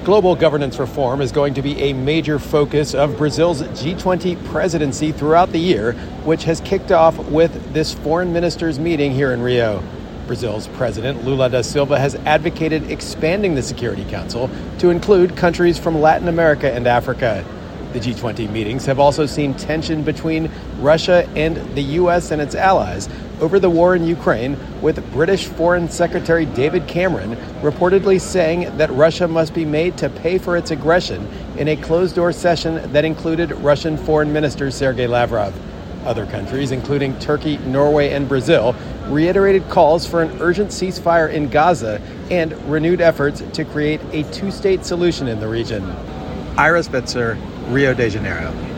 Global governance reform is going to be a major focus of Brazil's G20 presidency throughout the year, which has kicked off with this foreign ministers' meeting here in Rio. Brazil's president, Lula da Silva, has advocated expanding the Security Council to include countries from Latin America and Africa. The G20 meetings have also seen tension between Russia and the U.S. and its allies over the war in Ukraine, with British Foreign Secretary David Cameron reportedly saying that Russia must be made to pay for its aggression in a closed-door session that included Russian Foreign Minister Sergei Lavrov. Other countries, including Turkey, Norway, and Brazil, reiterated calls for an urgent ceasefire in Gaza and renewed efforts to create a two-state solution in the region. Ira Spitzer, Rio de Janeiro.